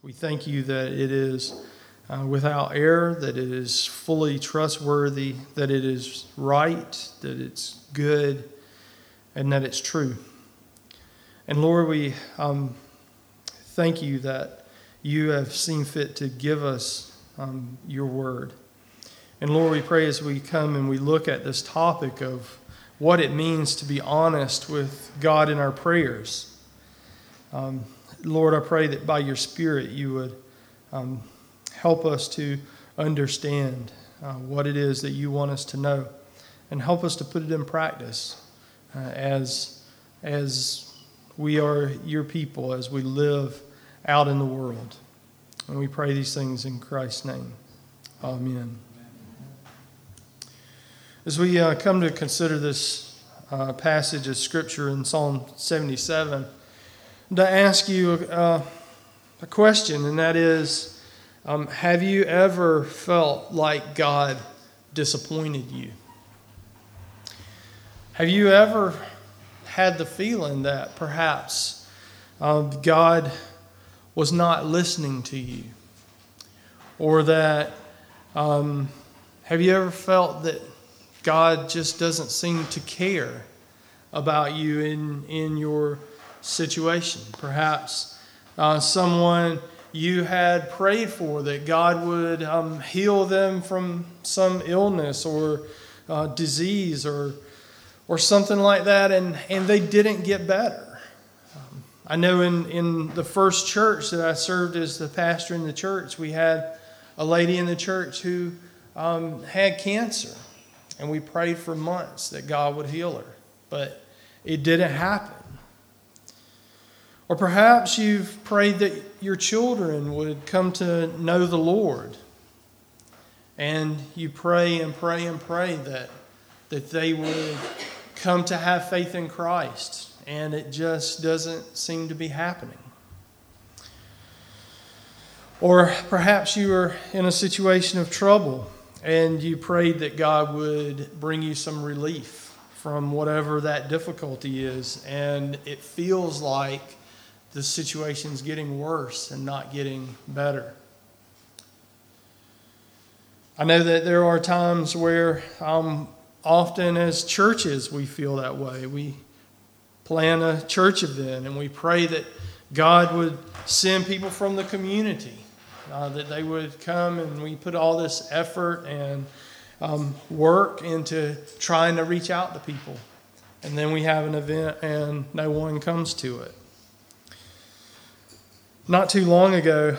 We thank you that it is without error, that it is fully trustworthy, that it is right, that it's good, and that it's true. And Lord, we thank you that you have seen fit to give us your word. And Lord, we pray as we come and we look at this topic of what it means to be honest with God in our prayers. Lord, I pray that by your Spirit you would help us to understand what it is that you want us to know, and help us to put it in practice as we are your people, as we live out in the world. And we pray these things in Christ's name. Amen. As we come to consider this passage of Scripture in Psalm 77, to ask you a question, and that is, have you ever felt like God disappointed you? Have you ever had the feeling that perhaps God was not listening to you? Or that, have you ever felt that God just doesn't seem to care about you in your situation? Perhaps someone you had prayed for, that God would heal them from some illness or disease or something like that, and they didn't get better. I know in the first church that I served as the pastor in the church, we had a lady in the church who had cancer, and we prayed for months that God would heal her, but it didn't happen. Or perhaps you've prayed that your children would come to know the Lord, and you pray and pray and pray that they would come to have faith in Christ, and it just doesn't seem to be happening. Or perhaps you are in a situation of trouble, and you prayed that God would bring you some relief from whatever that difficulty is, and it feels like the situation's getting worse and not getting better. I know that there are times where often as churches we feel that way. We plan a church event and we pray that God would send people from the community, that they would come, and we put all this effort and work into trying to reach out to people. And then we have an event and no one comes to it. Not too long ago,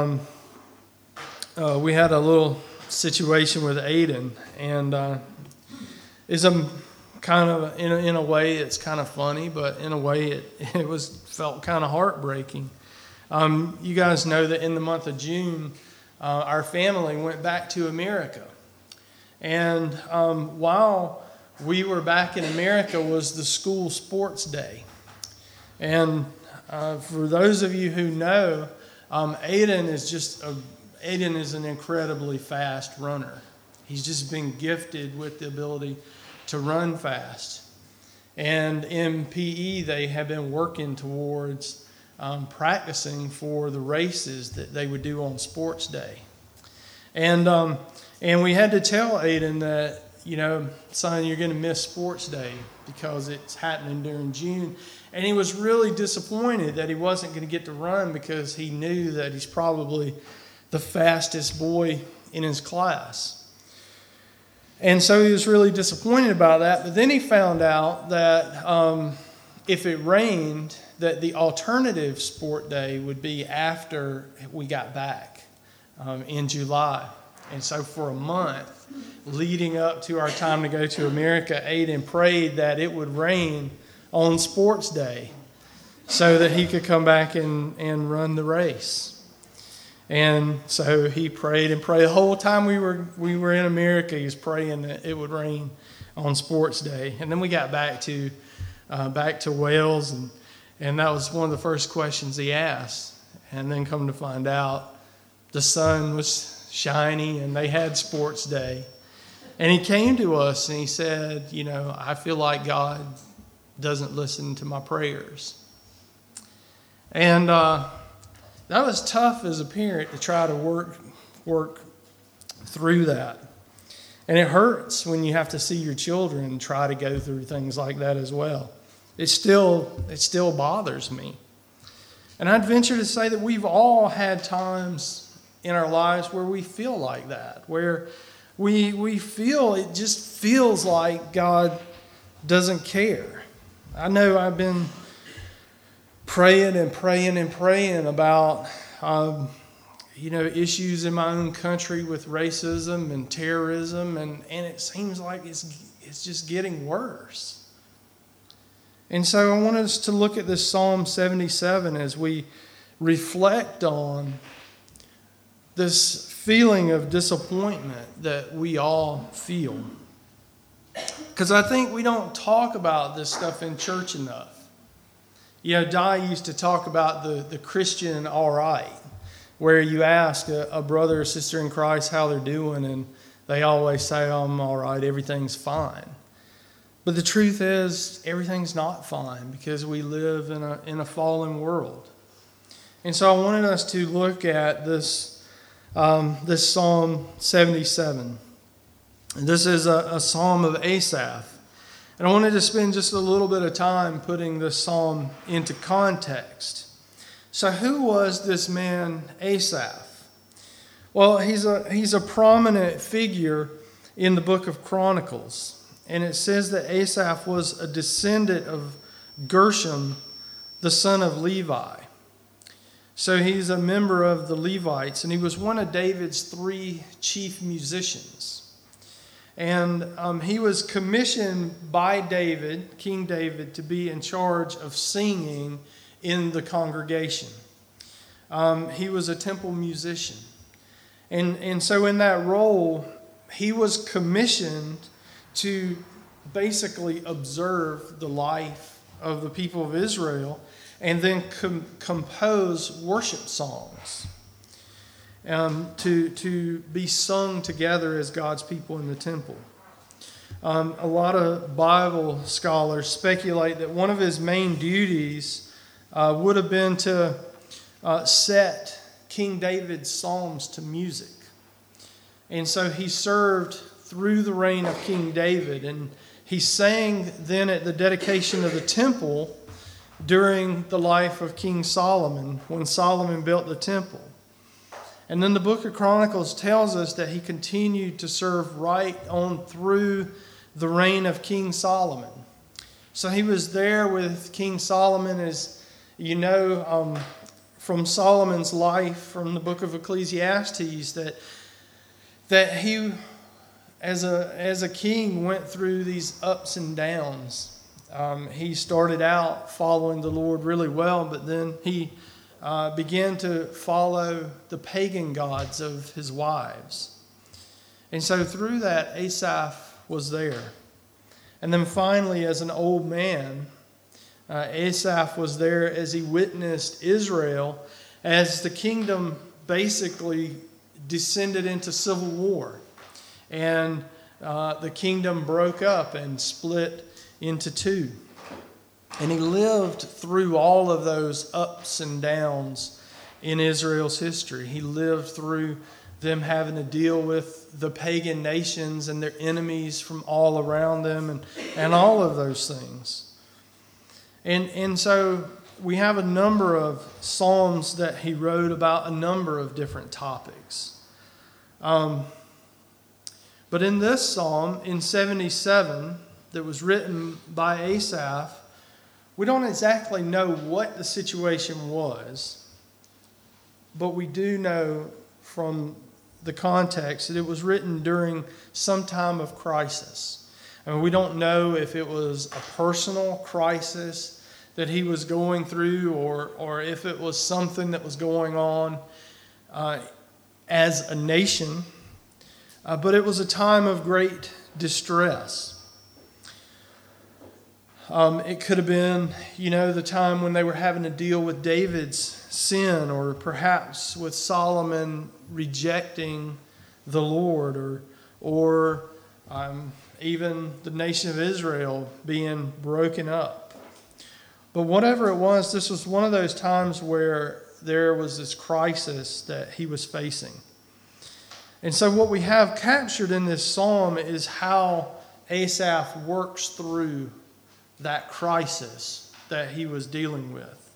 we had a little situation with Aiden, and it's a kind of in a way it's kind of funny, but in a way it felt kind of heartbreaking. You guys know that in the month of June, our family went back to America, and while we were back in America was the school sports day, and for those of you who know, Aiden is an incredibly fast runner. He's just been gifted with the ability to run fast. And in PE, they have been working towards practicing for the races that they would do on sports day. And we had to tell Aiden that, son, you're going to miss sports day because it's happening during June. And he was really disappointed that he wasn't going to get to run, because he knew that he's probably the fastest boy in his class. And so he was really disappointed about that. But then he found out that if it rained, that the alternative sport day would be after we got back in July. And so for a month leading up to our time to go to America, Aiden prayed that it would rain on sports day so that he could come back and run the race. And so he prayed and prayed. The whole time we were in America, he was praying that it would rain on sports day. And then we got back to Wales, and that was one of the first questions he asked. And then come to find out, the sun was shiny and they had sports day. And he came to us and he said, I feel like God doesn't listen to my prayers. And that was tough as a parent to try to work through that. And it hurts when you have to see your children try to go through things like that as well. It still bothers me. And I'd venture to say that we've all had times in our lives where we feel like that, where we feel, it just feels like God doesn't care. I know I've been praying about issues in my own country with racism and terrorism, and it seems like it's just getting worse. And so I want us to look at this Psalm 77 as we reflect on this feeling of disappointment that we all feel. Because I think we don't talk about this stuff in church enough. Di used to talk about the Christian all right, where you ask a brother or sister in Christ how they're doing, and they always say, "Oh, I'm all right, everything's fine." But the truth is, everything's not fine because we live in a fallen world. And so I wanted us to look at this Psalm 77. And this is a psalm of Asaph. And I wanted to spend just a little bit of time putting this psalm into context. So who was this man Asaph? Well, he's a prominent figure in the book of Chronicles. And it says that Asaph was a descendant of Gershom, the son of Levi. So he's a member of the Levites, and he was one of David's 3 chief musicians. And he was commissioned by David, King David, to be in charge of singing in the congregation. He was a temple musician. And so in that role, he was commissioned to basically observe the life of the people of Israel and then compose worship songs to be sung together as God's people in the temple. A lot of Bible scholars speculate that one of his main duties would have been to set King David's psalms to music. And so he served through the reign of King David, and he sang then at the dedication of the temple during the life of King Solomon, when Solomon built the temple. And then the book of Chronicles tells us that he continued to serve right on through the reign of King Solomon. So he was there with King Solomon, as you know, from Solomon's life, from the book of Ecclesiastes, that he, as a king, went through these ups and downs. He started out following the Lord really well, but then he began to follow the pagan gods of his wives. And so through that, Asaph was there. And then finally, as an old man, Asaph was there as he witnessed Israel as the kingdom basically descended into civil war. And the kingdom broke up and split into 2. And he lived through all of those ups and downs in Israel's history. He lived through them having to deal with the pagan nations and their enemies from all around them and all of those things. And so we have a number of psalms that he wrote about a number of different topics. But in this psalm, in 77, that was written by Asaph, we don't exactly know what the situation was, but we do know from the context that it was written during some time of crisis. I mean, we don't know if it was a personal crisis that he was going through or if it was something that was going on as a nation, but it was a time of great distress. It could have been, the time when they were having to deal with David's sin, or perhaps with Solomon rejecting the Lord, or even the nation of Israel being broken up. But whatever it was, this was one of those times where there was this crisis that he was facing. And so what we have captured in this psalm is how Asaph works through that crisis that he was dealing with.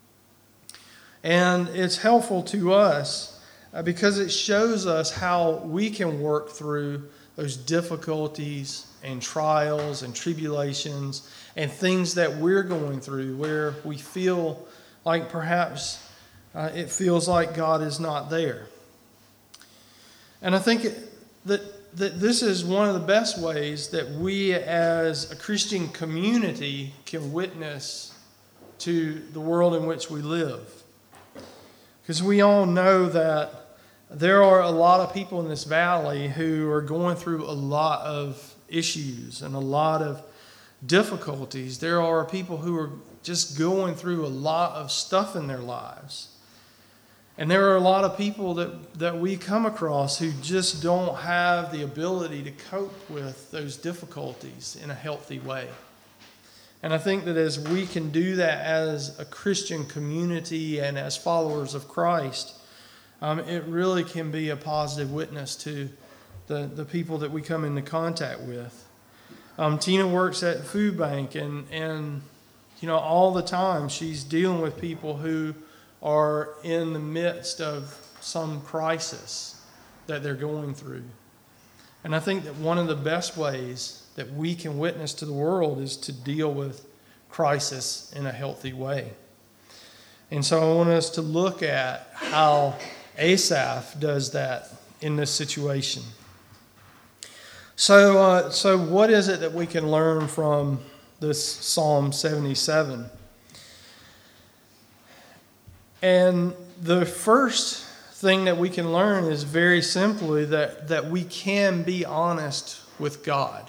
And it's helpful to us because it shows us how we can work through those difficulties and trials and tribulations and things that we're going through where we feel like perhaps it feels like God is not there. And I think that this is one of the best ways that we as a Christian community can witness to the world in which we live. Because we all know that there are a lot of people in this valley who are going through a lot of issues and a lot of difficulties. There are people who are just going through a lot of stuff in their lives. And there are a lot of people that we come across who just don't have the ability to cope with those difficulties in a healthy way. And I think that as we can do that as a Christian community and as followers of Christ, it really can be a positive witness to the people that we come into contact with. Tina works at Food Bank, and all the time she's dealing with people who are in the midst of some crisis that they're going through. And I think that one of the best ways that we can witness to the world is to deal with crisis in a healthy way. And so I want us to look at how Asaph does that in this situation. So what is it that we can learn from this Psalm 77? And the first thing that we can learn is very simply that we can be honest with God.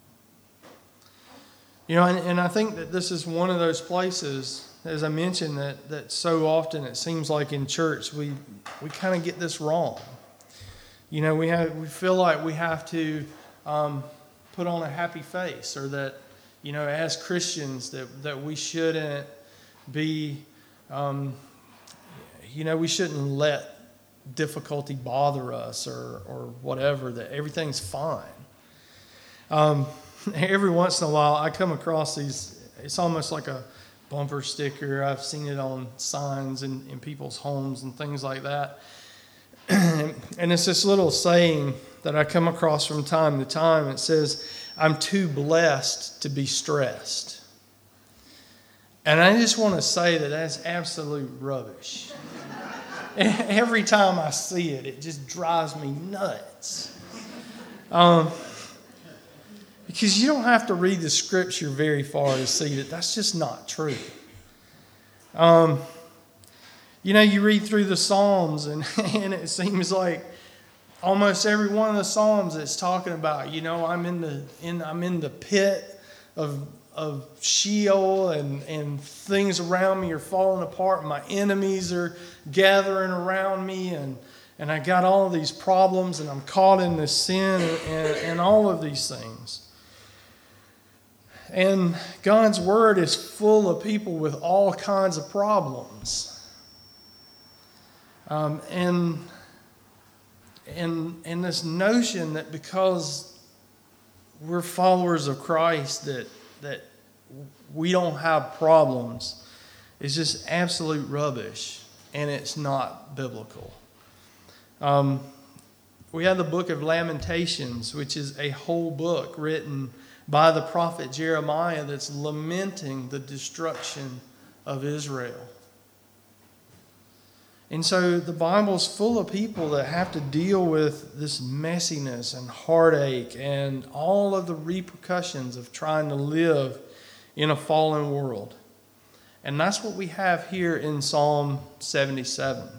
And I think that this is one of those places, as I mentioned, that so often it seems like in church we kind of get this wrong. We feel like we have to put on a happy face, or that as Christians that we shouldn't be. We shouldn't let difficulty bother us or whatever, that everything's fine. Every once in a while, I come across these, it's almost like a bumper sticker. I've seen it on signs in people's homes and things like that. And it's this little saying that I come across from time to time. It says, "I'm too blessed to be stressed." And I just want to say that that's absolute rubbish. Every time I see it, it just drives me nuts. Because you don't have to read the scripture very far to see that that's just not true. You read through the Psalms and it seems like almost every one of the Psalms it's talking about, I'm in the pit of Sheol and things around me are falling apart. My enemies are gathering around me and I got all of these problems and I'm caught in this sin and all of these things. And God's Word is full of people with all kinds of problems. And this notion that because we're followers of Christ that we don't have problems is just absolute rubbish, and it's not biblical. We have the book of Lamentations, which is a whole book written by the prophet Jeremiah that's lamenting the destruction of Israel. And so the Bible's full of people that have to deal with this messiness and heartache and all of the repercussions of trying to live in a fallen world. And that's what we have here in Psalm 77.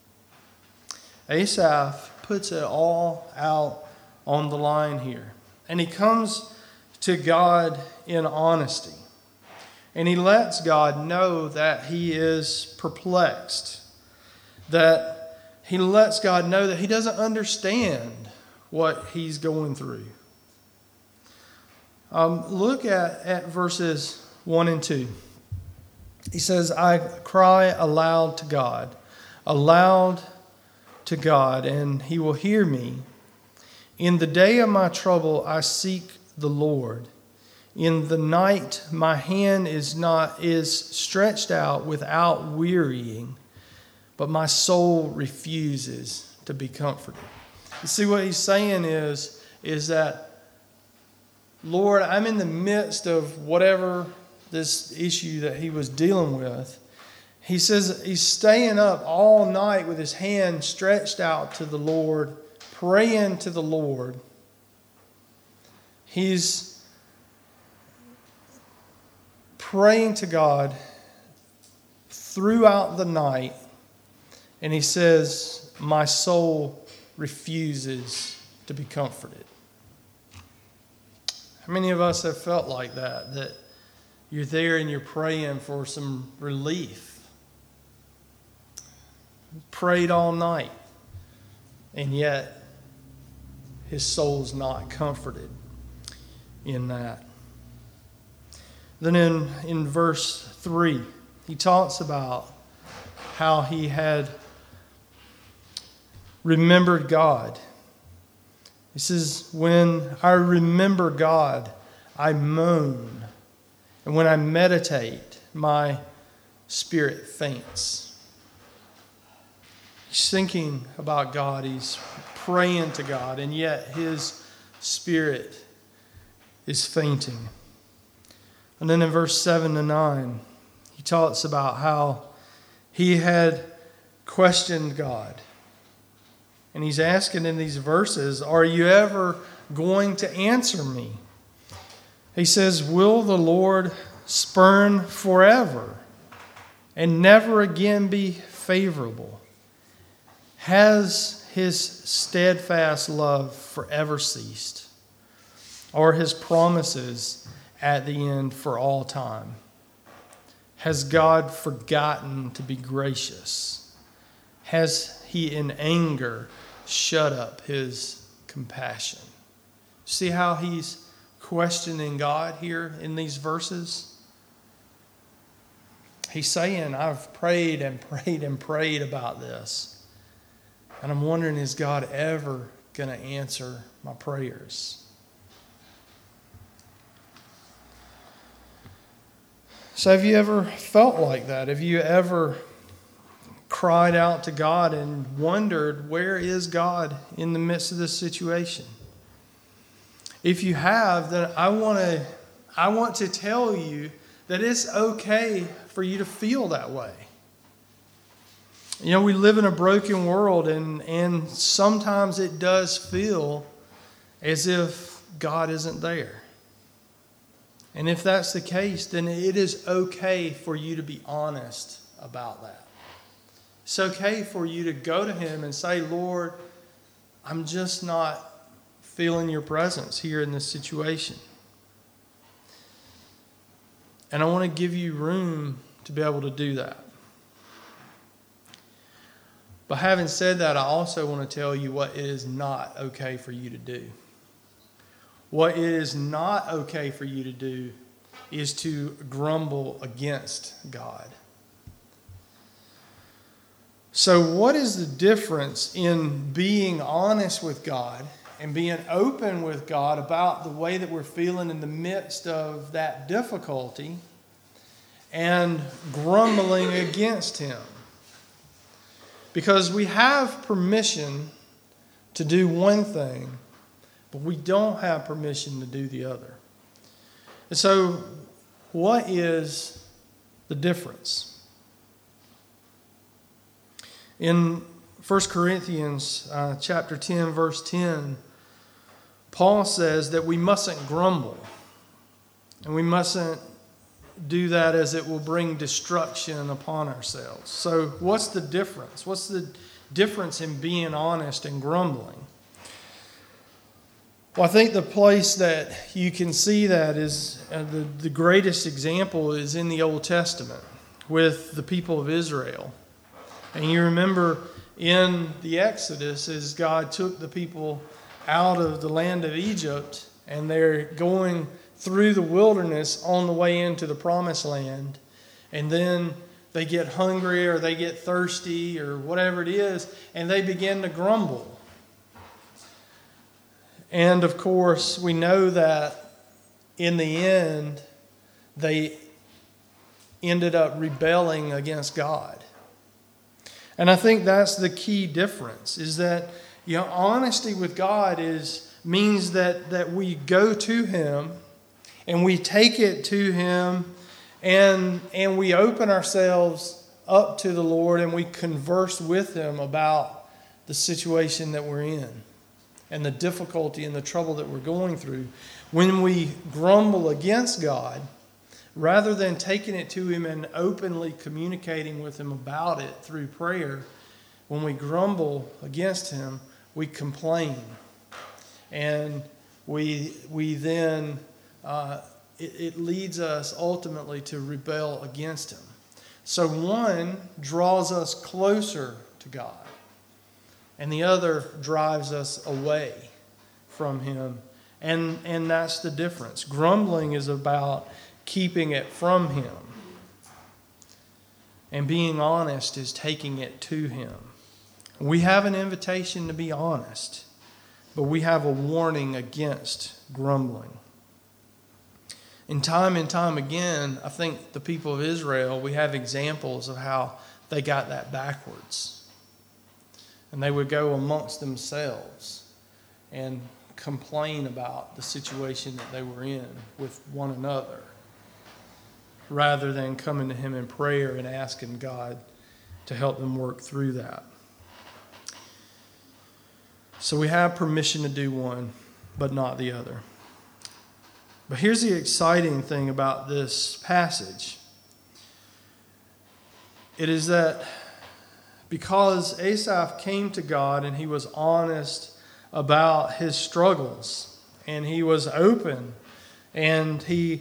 Asaph puts it all out on the line here. And he comes to God in honesty. And he lets God know that he is perplexed. That he lets God know that he doesn't understand what he's going through. Look at verses 1 and 2. He says, "I cry aloud to God. aloud to God, and he will hear me. In the day of my trouble, I seek the Lord. In the night, my hand is stretched out without wearying, but my soul refuses to be comforted. You see, what he's saying is that, Lord, I'm in the midst of whatever this issue that he was dealing with. He says he's staying up all night with his hand stretched out to the Lord, praying to the Lord. He's praying to God throughout the night, and he says, my soul refuses to be comforted. How many of us have felt like that you're there and you're praying for some relief? Prayed all night, and yet his soul's not comforted in that. Then in verse 3, he talks about how he had remembered God. He says, when I remember God, I moan. And when I meditate, my spirit faints. He's thinking about God. He's praying to God. And yet his spirit is fainting. And then in verse 7 to 9, he talks about how he had questioned God. And he's asking in these verses, are you ever going to answer me? He says, will the Lord spurn forever and never again be favorable? Has his steadfast love forever ceased? Or his promises at the end for all time? Has God forgotten to be gracious? Has he in anger shut up his compassion? See how he's questioning God here in these verses? He's saying, I've prayed and prayed and prayed about this. And I'm wondering, is God ever going to answer my prayers? So have you ever felt like that? Have you ever cried out to God and wondered, where is God in the midst of this situation? If you have, then I want to tell you that it's okay for you to feel that way. You know, we live in a broken world, and sometimes it does feel as if God isn't there. And if that's the case, then it is okay for you to be honest about that. It's okay for you to go to him and say, Lord, I'm just not feeling your presence here in this situation. And I want to give you room to be able to do that. But having said that, I also want to tell you what it is not okay for you to do. What it is not okay for you to do is to grumble against God. So what is the difference in being honest with God and being open with God about the way that we're feeling in the midst of that difficulty and grumbling against him? Because we have permission to do one thing, but we don't have permission to do the other. And so, what is the difference? In 1 Corinthians chapter 10, verse 10, Paul says that we mustn't grumble. And we mustn't do that as it will bring destruction upon ourselves. So what's the difference? What's the difference in being honest and grumbling? Well, I think the place that you can see that is the greatest example is in the Old Testament with the people of Israel. And you remember in the Exodus as God took the people out of the land of Egypt and they're going through the wilderness on the way into the promised land. And then they get hungry or they get thirsty or whatever it is, and they begin to grumble. And of course, we know that in the end, they ended up rebelling against God. And I think that's the key difference, is that, honesty with God means that we go to Him and we take it to Him and we open ourselves up to the Lord and we converse with Him about the situation that we're in and the difficulty and the trouble that we're going through. When we grumble against God, rather than taking it to Him and openly communicating with Him about it through prayer, when we grumble against Him, we complain. And we then, it leads us ultimately to rebel against Him. So one draws us closer to God, and the other drives us away from Him. And that's the difference. Grumbling is about keeping it from Him. And being honest is taking it to Him. We have an invitation to be honest, but we have a warning against grumbling. And time again, I think the people of Israel, we have examples of how they got that backwards. And they would go amongst themselves and complain about the situation that they were in with one another, rather than coming to Him in prayer and asking God to help them work through that. So we have permission to do one, but not the other. But here's the exciting thing about this passage. It is that because Asaph came to God and he was honest about his struggles, and he was open, and he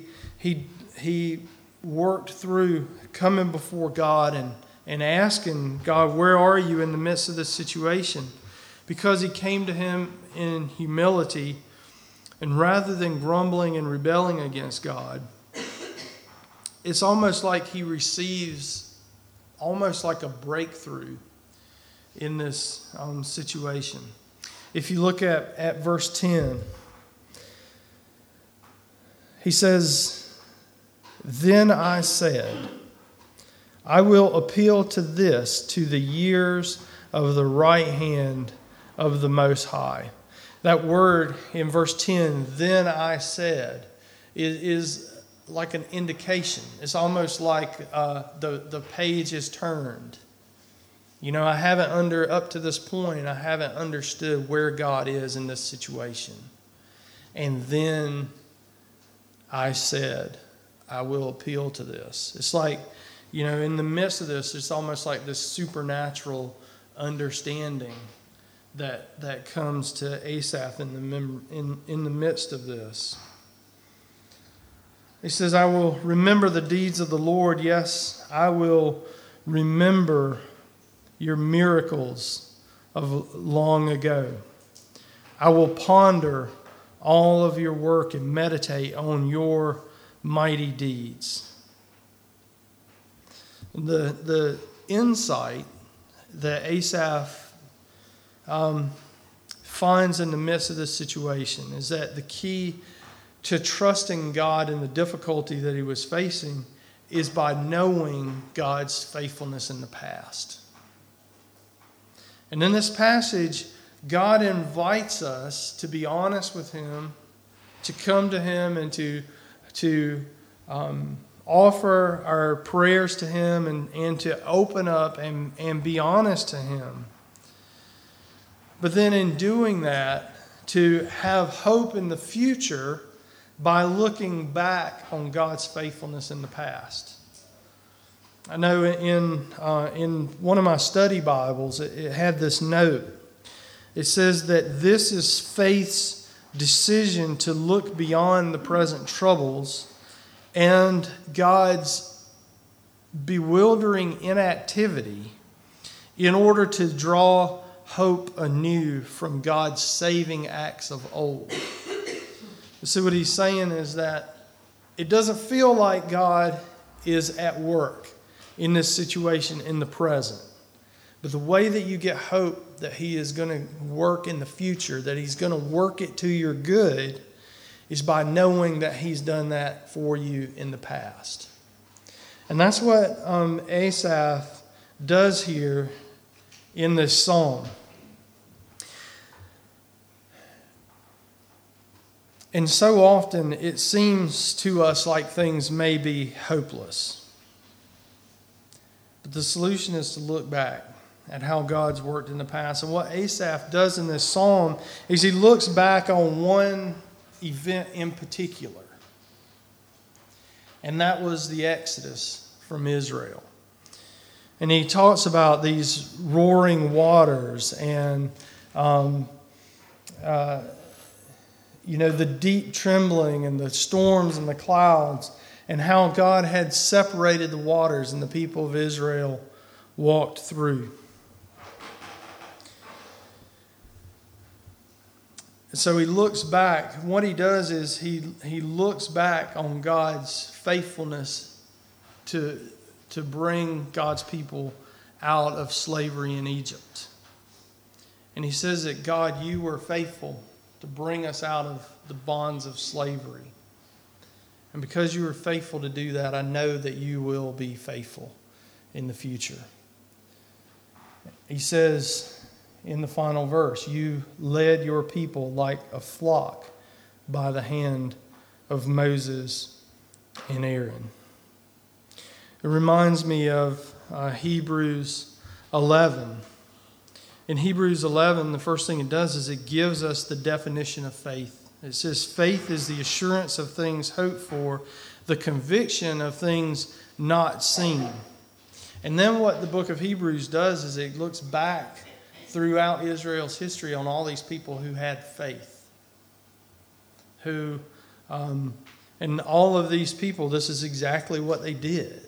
worked through coming before God and asking God, where are you in the midst of this situation? Because he came to Him in humility, and rather than grumbling and rebelling against God, it's almost like he receives almost like a breakthrough in this situation. If you look at verse 10, he says, "Then I said, I will appeal to the years of the right hand of the Most High." That word in verse 10, "then I said," is like an indication. It's almost like the page is turned. I haven't up to this point, I haven't understood where God is in this situation. And then I said, I will appeal to this. It's like, in the midst of this, it's almost like this supernatural understanding that comes to Asaph in the midst of this. He says, I will remember the deeds of the Lord. Yes, I will remember your miracles of long ago. I will ponder all of your work and meditate on your mighty deeds. The insight that Asaph finds in the midst of this situation is that the key to trusting God in the difficulty that he was facing is by knowing God's faithfulness in the past. And in this passage, God invites us to be honest with Him, to come to Him and to offer our prayers to Him and to open up and be honest to Him. But then in doing that, to have hope in the future by looking back on God's faithfulness in the past. I know in one of my study Bibles, it had this note. It says that this is faith's decision to look beyond the present troubles and God's bewildering inactivity in order to draw hope anew from God's saving acts of old. So what he's saying is that it doesn't feel like God is at work. in this situation in the present. But the way that you get hope that he is going to work in the future, that he's going to work it to your good, is by knowing that he's done that for you in the past. And that's what Asaph does here in this psalm. And so often it seems to us like things may be hopeless. But the solution is to look back at how God's worked in the past. And what Asaph does in this psalm is he looks back on one event in particular. And that was the Exodus from Israel. And he talks about these roaring waters and the deep trembling and the storms and the clouds, and how God had separated the waters and the people of Israel walked through. So he looks back. What he does is he looks back on God's faithfulness to bring God's people out of slavery in Egypt. And he says that, God, you were faithful to bring us out of the bonds of slavery. And because you were faithful to do that, I know that you will be faithful in the future. He says in the final verse, you led your people like a flock by the hand of Moses and Aaron. It reminds me of Hebrews 11. In Hebrews 11, the first thing it does is it gives us the definition of faith. It says, faith is the assurance of things hoped for, the conviction of things not seen. And then what the book of Hebrews does is it looks back throughout Israel's history on all these people who had faith. And all of these people, this is exactly what they did.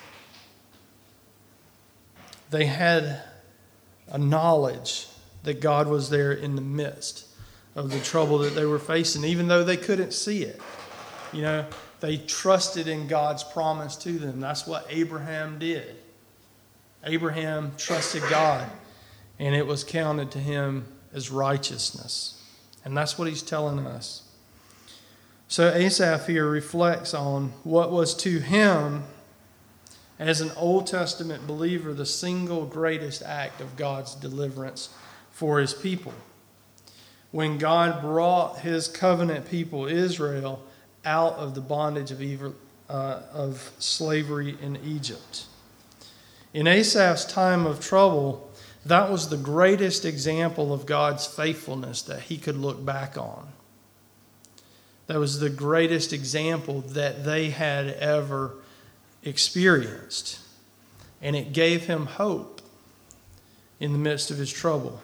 They had a knowledge that God was there in the midst of the trouble that they were facing, even though they couldn't see it. They trusted in God's promise to them. That's what Abraham did. Abraham trusted God, and it was counted to him as righteousness. And that's what he's telling us. So Asaph here reflects on what was to him, as an Old Testament believer, the single greatest act of God's deliverance for his people. When God brought his covenant people, Israel, out of the bondage of slavery in Egypt. In Asaph's time of trouble, that was the greatest example of God's faithfulness that he could look back on. That was the greatest example that they had ever experienced. And it gave him hope in the midst of his trouble.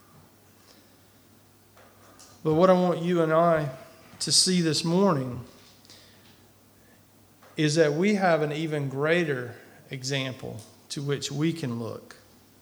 But what I want you and I to see this morning is that we have an even greater example to which we can look.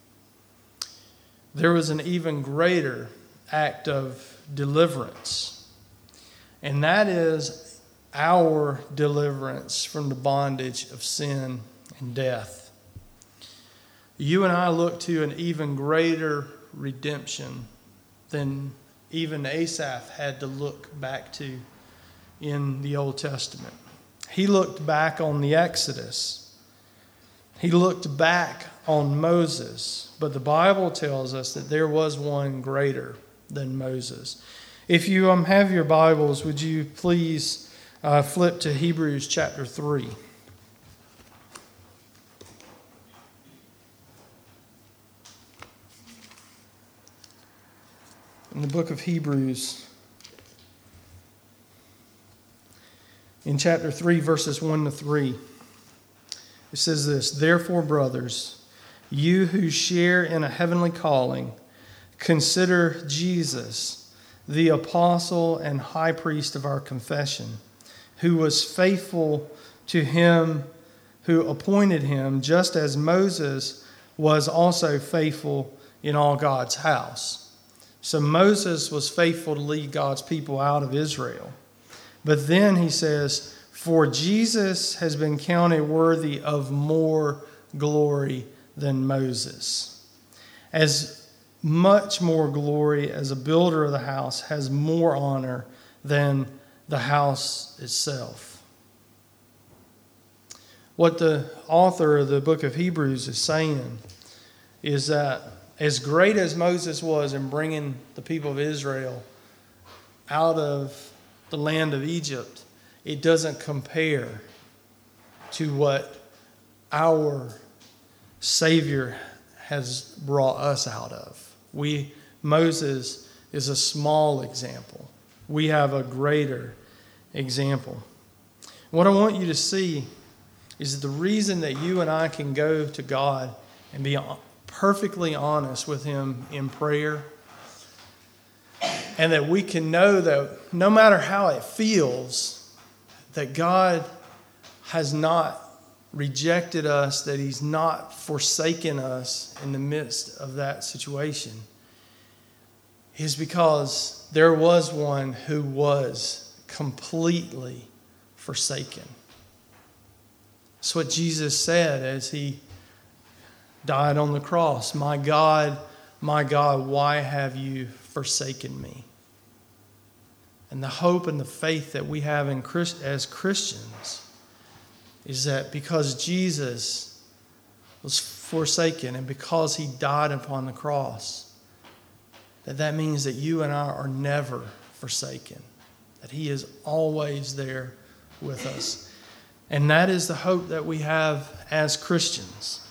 There was an even greater act of deliverance, and that is our deliverance from the bondage of sin and death. You and I look to an even greater redemption than even Asaph had to look back to in the Old Testament. He looked back on the Exodus. He looked back on Moses. But the Bible tells us that there was one greater than Moses. If you have your Bibles, would you please flip to Hebrews chapter 3. In the book of Hebrews, in chapter 3, verses 1 to 3, it says this: Therefore, brothers, you who share in a heavenly calling, consider Jesus, the apostle and high priest of our confession, who was faithful to him who appointed him, just as Moses was also faithful in all God's house. So Moses was faithful to lead God's people out of Israel. But then he says, for Jesus has been counted worthy of more glory than Moses. As much more glory as a builder of the house has more honor than the house itself. What the author of the book of Hebrews is saying is that as great as Moses was in bringing the people of Israel out of the land of Egypt, it doesn't compare to what our Savior has brought us out of. Moses is a small example. We have a greater example. What I want you to see is the reason that you and I can go to God and be perfectly honest with Him in prayer, and that we can know that no matter how it feels, that God has not rejected us, that He's not forsaken us in the midst of that situation, is because there was one who was completely forsaken. That's what Jesus said as He died on the cross. My God, why have you forsaken me? And the hope and the faith that we have as Christians is that because Jesus was forsaken and because He died upon the cross, that means that you and I are never forsaken, that He is always there with us. And that is the hope that we have as Christians.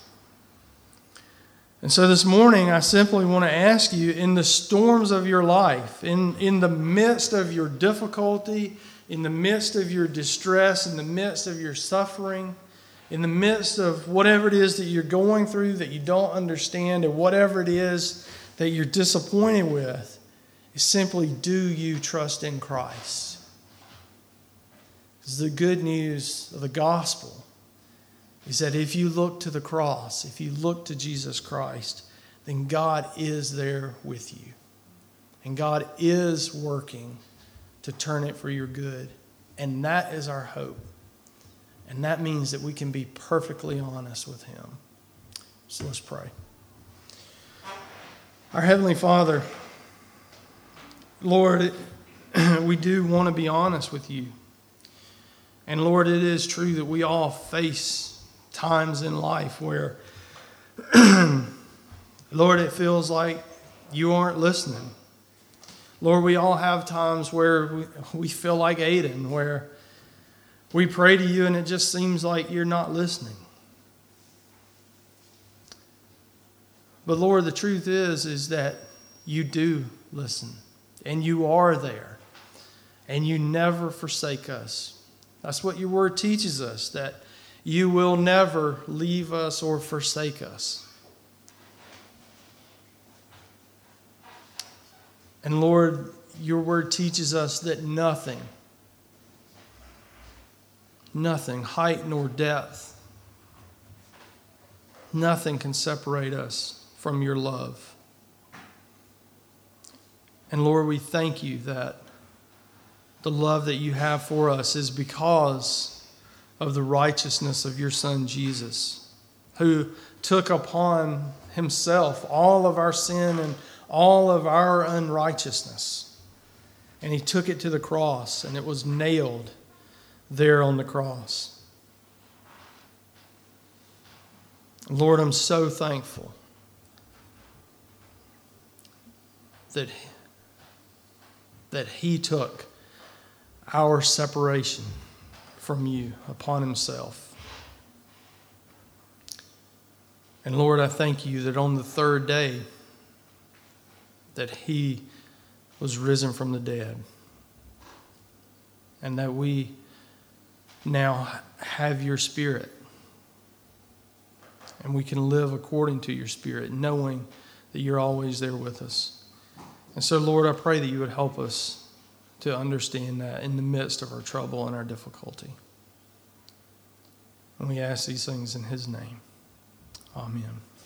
And so this morning, I simply want to ask you, in the storms of your life, in the midst of your difficulty, in the midst of your distress, in the midst of your suffering, in the midst of whatever it is that you're going through that you don't understand, or whatever it is that you're disappointed with, is simply, do you trust in Christ? Because the good news of the gospel is that if you look to the cross, if you look to Jesus Christ, then God is there with you. And God is working to turn it for your good. And that is our hope. And that means that we can be perfectly honest with Him. So let's pray. Our Heavenly Father, Lord, we do want to be honest with You. And Lord, it is true that we all face times in life where, Lord, it feels like You aren't listening. Lord, we all have times where we feel like Aiden, where we pray to You and it just seems like You're not listening. But Lord, the truth is that You do listen, and You are there, and You never forsake us. That's what Your word teaches us, that You will never leave us or forsake us. And Lord, Your word teaches us that nothing, height nor depth, nothing can separate us from Your love. And Lord, we thank You that the love that You have for us is because of the righteousness of Your Son Jesus, who took upon Himself all of our sin and all of our unrighteousness. And He took it to the cross, and it was nailed there on the cross. Lord, I'm so thankful that He took our separation from You upon Himself. And Lord, I thank You that on the third day that He was risen from the dead, and that we now have Your Spirit, and we can live according to Your Spirit, knowing that You're always there with us. And so, Lord, I pray that You would help us to understand that in the midst of our trouble and our difficulty. And we ask these things in His name. Amen.